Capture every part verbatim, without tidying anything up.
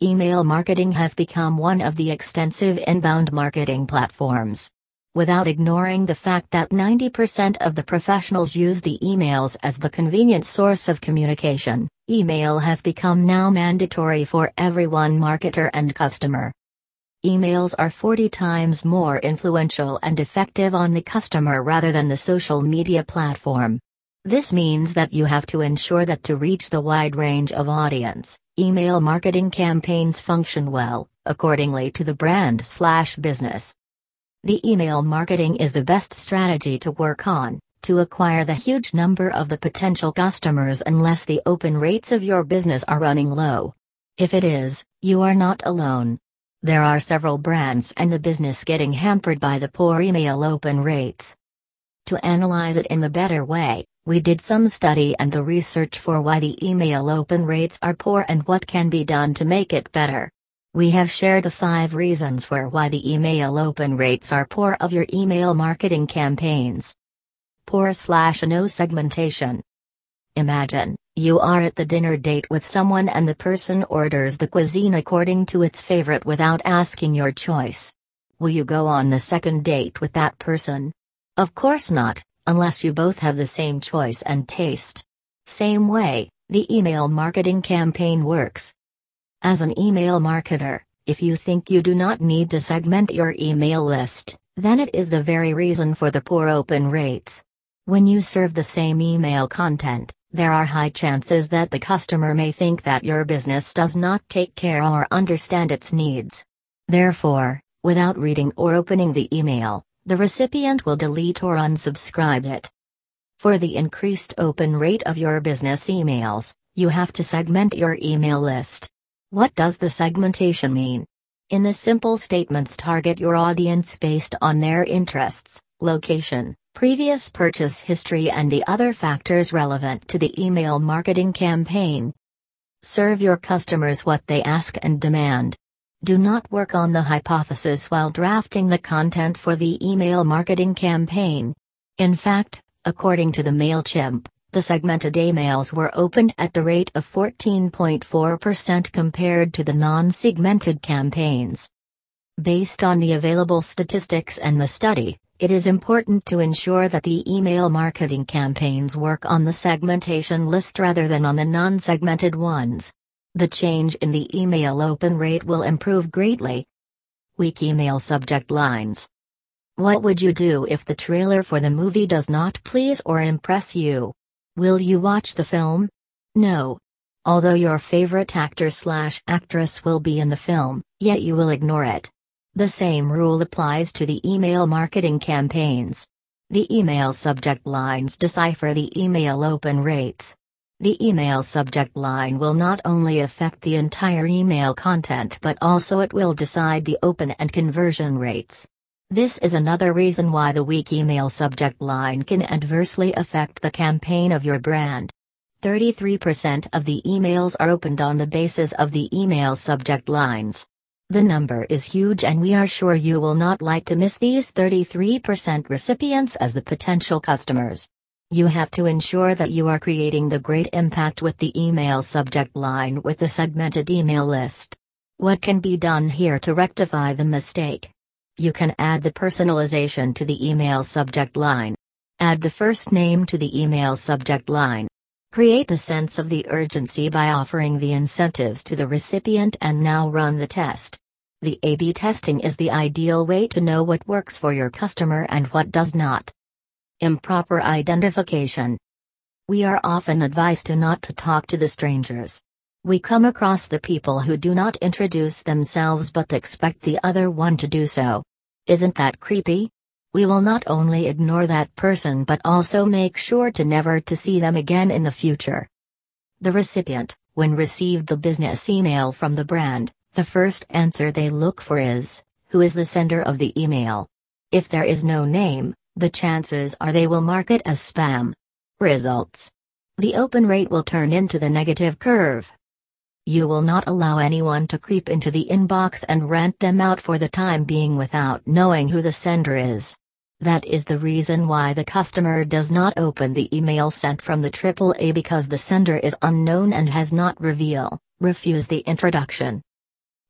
Email marketing has become one of the extensive inbound marketing platforms. Without ignoring the fact that ninety percent of the professionals use the emails as the convenient source of communication, email has become now mandatory for everyone, marketer and customer. Emails are forty times more influential and effective on the customer rather than the social media platform. This means that you have to ensure that to reach the wide range of audience, email marketing campaigns function well, accordingly to the brand slash business. The email marketing is the best strategy to work on, to acquire the huge number of the potential customers unless the open rates of your business are running low. If it is, you are not alone. There are several brands and the business getting hampered by the poor email open rates. To analyze it in the better way, we did some study and the research for why the email open rates are poor and what can be done to make it better. We have shared the five reasons for why the email open rates are poor of your email marketing campaigns. Poor slash no segmentation. Imagine, you are at the dinner date with someone and the person orders the cuisine according to its favorite without asking your choice. Will you go on the second date with that person? Of course not, unless you both have the same choice and taste. Same way, the email marketing campaign works. As an email marketer, if you think you do not need to segment your email list, then it is the very reason for the poor open rates. When you serve the same email content, there are high chances that the customer may think that your business does not take care or understand its needs. Therefore, without reading or opening the email, the recipient will delete or unsubscribe it. For the increased open rate of your business emails, you have to segment your email list. What does the segmentation mean? In the simple statements, target your audience based on their interests, location, previous purchase history and the other factors relevant to the email marketing campaign. Serve your customers what they ask and demand. Do not work on the hypothesis while drafting the content for the email marketing campaign. In fact, according to the MailChimp, the segmented emails were opened at the rate of fourteen point four percent compared to the non-segmented campaigns. Based on the available statistics and the study, it is important to ensure that the email marketing campaigns work on the segmentation list rather than on the non-segmented ones. The change in the email open rate will improve greatly. Weak email subject lines. What would you do if the trailer for the movie does not please or impress you? Will you watch the film? No. Although your favorite actor slash actress will be in the film, yet you will ignore it. The same rule applies to the email marketing campaigns. The email subject lines decipher the email open rates. The email subject line will not only affect the entire email content but also it will decide the open and conversion rates. This is another reason why the weak email subject line can adversely affect the campaign of your brand. thirty-three percent of the emails are opened on the basis of the email subject lines. The number is huge and we are sure you will not like to miss these thirty-three percent recipients as the potential customers. You have to ensure that you are creating the great impact with the email subject line with the segmented email list. What can be done here to rectify the mistake? You can add the personalization to the email subject line. Add the first name to the email subject line. Create the sense of the urgency by offering the incentives to the recipient and now run the test. The A B testing is the ideal way to know what works for your customer and what does not. Improper identification. We are often advised to not to talk to the strangers. We come across the people who do not introduce themselves but expect the other one to do so. Isn't that creepy? We will not only ignore that person but also make sure to never to see them again in the future. The recipient, when received the business email from the brand, the first answer they look for is, who is the sender of the email? If there is no name, the chances are they will mark it as spam. Results. The open rate will turn into the negative curve. You will not allow anyone to creep into the inbox and rent them out for the time being without knowing who the sender is. That is the reason why the customer does not open the email sent from the triple A because the sender is unknown and has not reveal, refuse the introduction.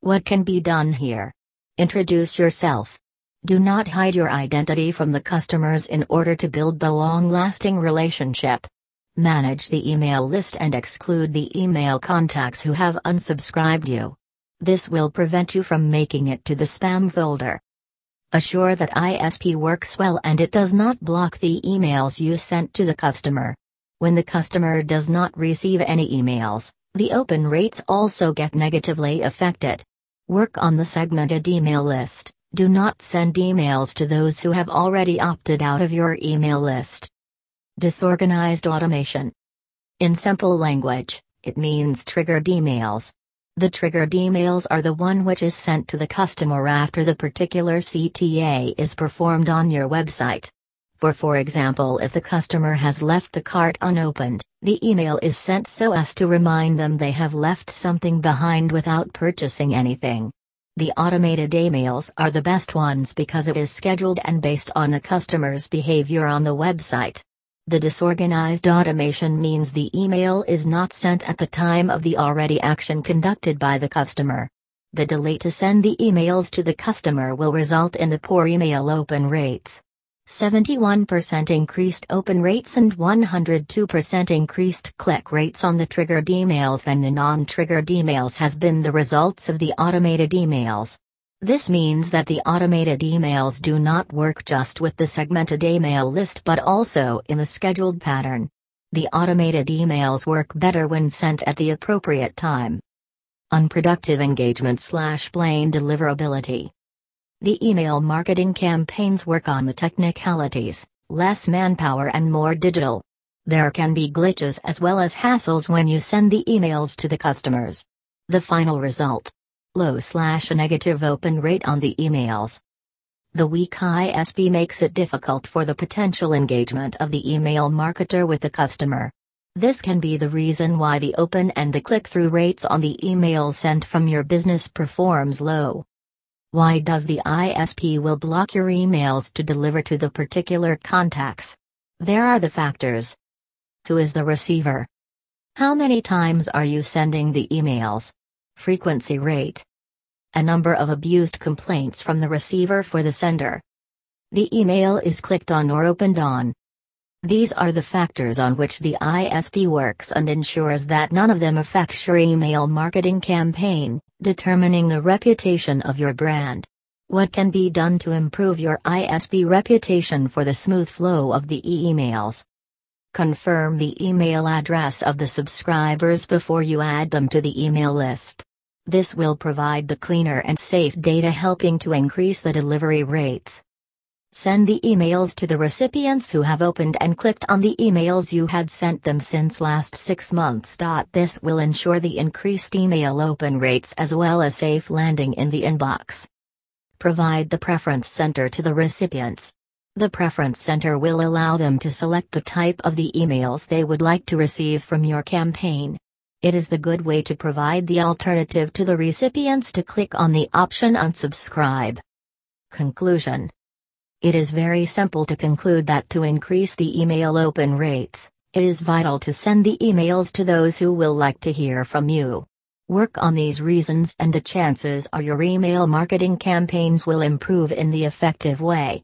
What can be done here? Introduce yourself. Do not hide your identity from the customers in order to build the long-lasting relationship. Manage the email list and exclude the email contacts who have unsubscribed you. This will prevent you from making it to the spam folder. Assure that I S P works well and it does not block the emails you sent to the customer. When the customer does not receive any emails, the open rates also get negatively affected. Work on the segmented email list. Do not send emails to those who have already opted out of your email list. Disorganized automation. In simple language, it means triggered emails. The triggered emails are the one which is sent to the customer after the particular C T A is performed on your website. For for example, if the customer has left the cart unopened, the email is sent so as to remind them they have left something behind without purchasing anything. The automated emails are the best ones because it is scheduled and based on the customer's behavior on the website. The disorganized automation means the email is not sent at the time of the already action conducted by the customer. The delay to send the emails to the customer will result in the poor email open rates. seventy-one percent increased open rates and one hundred two percent increased click rates on the triggered emails than the non-triggered emails has been the results of the automated emails. This means that the automated emails do not work just with the segmented email list but also in the scheduled pattern. The automated emails work better when sent at the appropriate time. Unproductive engagement slash plain deliverability. The email marketing campaigns work on the technicalities, less manpower and more digital. There can be glitches as well as hassles when you send the emails to the customers. The final result: low slash negative open rate on the emails. The weak I S P makes it difficult for the potential engagement of the email marketer with the customer. This can be the reason why the open and the click-through rates on the emails sent from your business performs low. Why does the I S P will block your emails to deliver to the particular contacts? There are the factors. Who is the receiver? How many times are you sending the emails? Frequency rate. A number of abused complaints from the receiver for the sender. The email is clicked on or opened on. These are the factors on which the I S P works and ensures that none of them affects your email marketing campaign, determining the reputation of your brand. What can be done to improve your I S P reputation for the smooth flow of the e-emails? Confirm the email address of the subscribers before you add them to the email list. This will provide the cleaner and safe data, helping to increase the delivery rates. Send the emails to the recipients who have opened and clicked on the emails you had sent them since last six months. This will ensure the increased email open rates as well as safe landing in the inbox. Provide the preference center to the recipients. The preference center will allow them to select the type of the emails they would like to receive from your campaign. It is the good way to provide the alternative to the recipients to click on the option unsubscribe. Conclusion. It is very simple to conclude that to increase the email open rates, it is vital to send the emails to those who will like to hear from you. Work on these reasons and the chances are your email marketing campaigns will improve in the effective way.